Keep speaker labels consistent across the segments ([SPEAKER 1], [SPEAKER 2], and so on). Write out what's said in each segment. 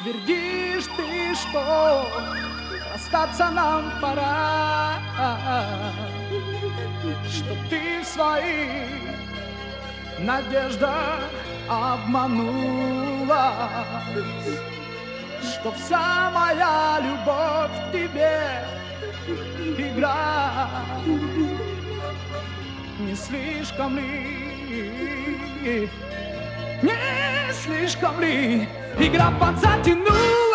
[SPEAKER 1] Твердишь ты, что расстаться нам пора, что ты в своих надеждах обманулась, что вся моя любовь к тебе игра. Не слишком ли, не слишком ли игра подзатянулась?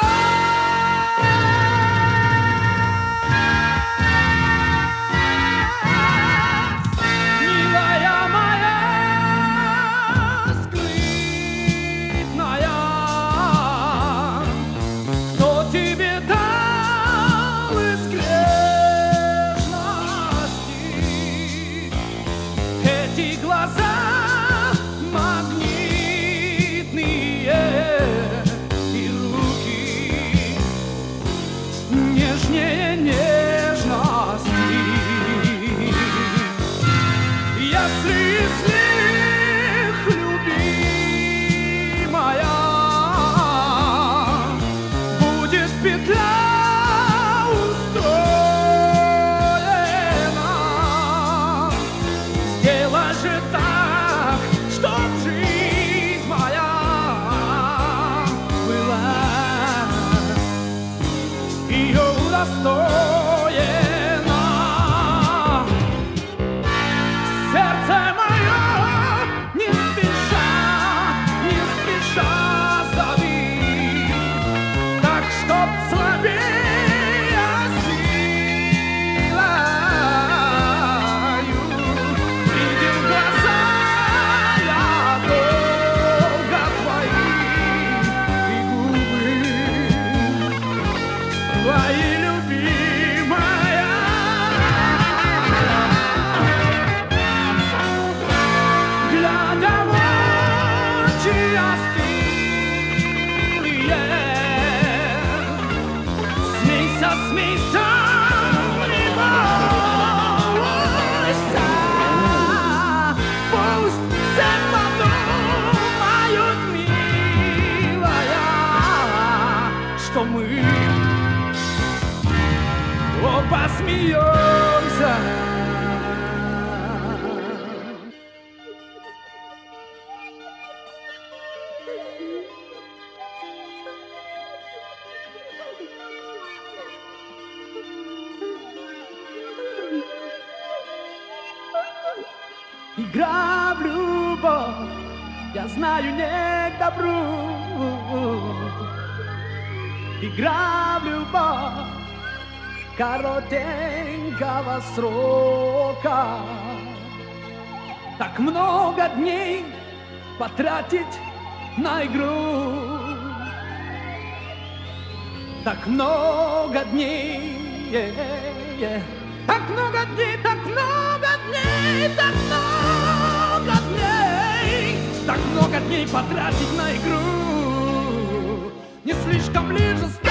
[SPEAKER 1] Милая моя, скрытная, кто тебе дал из грешности эти глаза магнитные и руки нежнее нежности? Если из них любимая будет петля устроена, сделай же так, чтоб жизнь моя была ее удостоена. Сердце мое не спеша зови, так чтоб слабея силою видел глаза я долго твои и губы твои, любимая. Глядя в очи остылые, смейся, смейся, не бойся, пусть все подумают, милая, что мы оба смеемся. Игра в любовь, я знаю, не к добру. Игра в любовь коротенького срока. Так много дней потратить на игру. Так много дней, так много дней, так много дней, так много дней, так много дней потратить на игру. Не слишком ли жестоко?